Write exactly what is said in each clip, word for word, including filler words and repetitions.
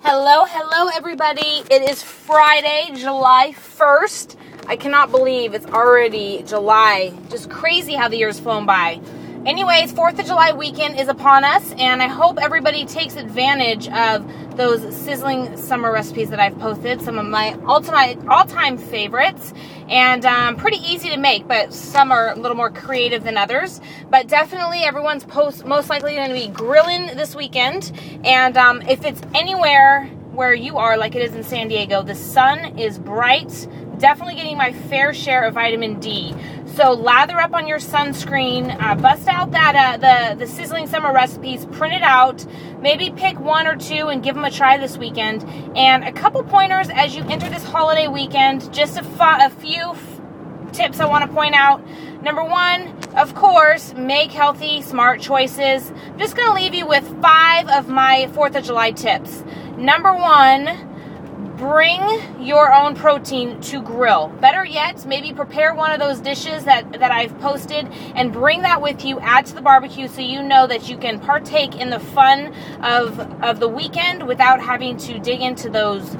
Hello, hello everybody. It is Friday, July first. I cannot believe it's already July. Just crazy how the year's flown by. Anyways, fourth of July weekend is upon us, and I hope everybody takes advantage of those sizzling summer recipes that I've posted. Some of my ultimate, all-time favorites, and um, pretty easy to make, but some are a little more creative than others. But definitely everyone's post, most likely going to be grilling this weekend, and um, if it's anywhere where you are, like it is in San Diego, the sun is bright, definitely getting my fair share of vitamin D. So lather up on your sunscreen, uh, bust out that uh, the, the sizzling summer recipes, print it out, maybe pick one or two and give them a try this weekend. And a couple pointers as you enter this holiday weekend, just a, a few f tips I want to point out. Number one, of course, make healthy, smart choices. I'm just going to leave you with five of my fourth of July tips. Number one, bring your own protein to grill. Better yet, maybe prepare one of those dishes that, that I've posted and bring that with you, add to the barbecue so you know that you can partake in the fun of, of the weekend without having to dig into those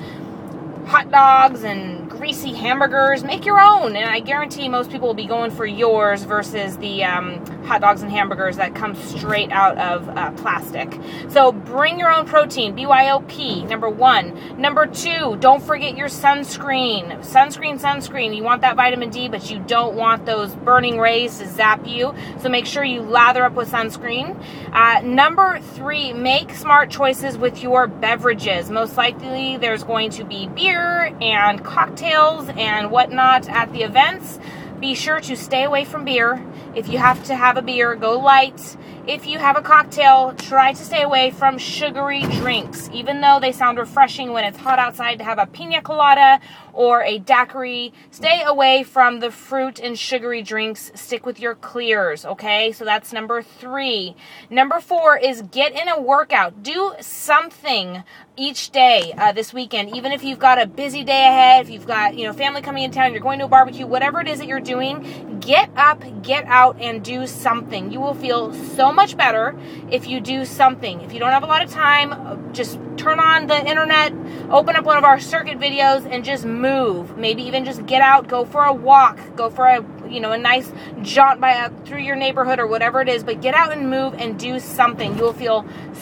hot dogs and greasy hamburgers. Make your own, and I guarantee most people will be going for yours versus the um, hot dogs and hamburgers that come straight out of uh, plastic. So bring your own protein, B Y O P, number one. Number two, don't forget your sunscreen. Sunscreen, sunscreen. You want that vitamin D, but you don't want those burning rays to zap you, so make sure you lather up with sunscreen. Uh, number three, make smart choices with your beverages. Most likely there's going to be beer and cocktails and whatnot at the events. Be sure to stay away from beer. If you have to have a beer, go light. If you have a cocktail, try to stay away from sugary drinks. Even though they sound refreshing when it's hot outside to have a pina colada or a daiquiri, stay away from the fruit and sugary drinks. Stick with your clears, okay? So that's number three. Number four is get in a workout. Do something each day uh, this weekend. Even if you've got a busy day ahead, if you've got, you know, family coming in town, you're going to a barbecue, whatever it is that you're doing, get up, get out, and do something. You will feel so much better if you do something. If you don't have a lot of time, just turn on the internet, open up one of our circuit videos, and just move. Maybe even just get out, go for a walk, go for a, you know, a nice jaunt by uh, through your neighborhood or whatever it is, but get out and move and do something. You will feel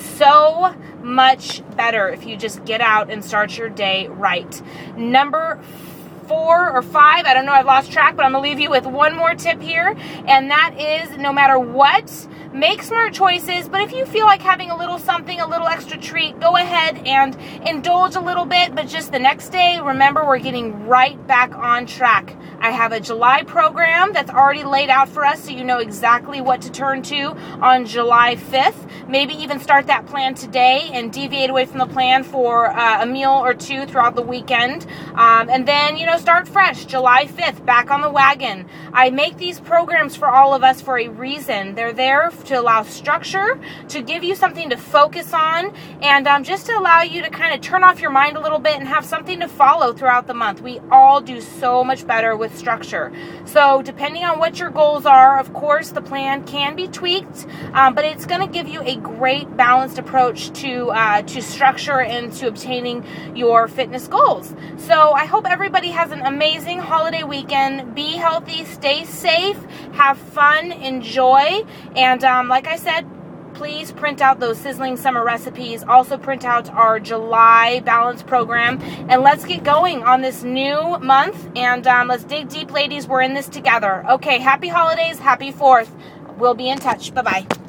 so much better if you just get out and start your day right. Number four or five, I don't know, I've lost track, but I'm gonna leave you with one more tip here, and that is no matter what, make smart choices, but if you feel like having a little something, a little extra treat, go ahead and indulge a little bit, but just the next day, remember, we're getting right back on track. I have a July program that's already laid out for us, so you know exactly what to turn to on July fifth. Maybe even start that plan today and deviate away from the plan for uh, a meal or two throughout the weekend. Um, and then, you know, start fresh, July fifth, back on the wagon. I make these programs for all of us for a reason. They're there to allow structure, to give you something to focus on, and um, just to allow you to kind of turn off your mind a little bit and have something to follow throughout the month. We all do so much better with structure. So depending on what your goals are, of course, the plan can be tweaked, um, but it's going to give you a great balanced approach to, uh, to structure and to obtaining your fitness goals. So I hope everybody has an amazing holiday weekend. Be healthy, stay safe, have fun, enjoy, and um, like I said, please print out those sizzling summer recipes. Also print out our July balance program, and let's get going on this new month, and um, let's dig deep, ladies. We're in this together. Okay, happy holidays, happy fourth. We'll be in touch. Bye-bye.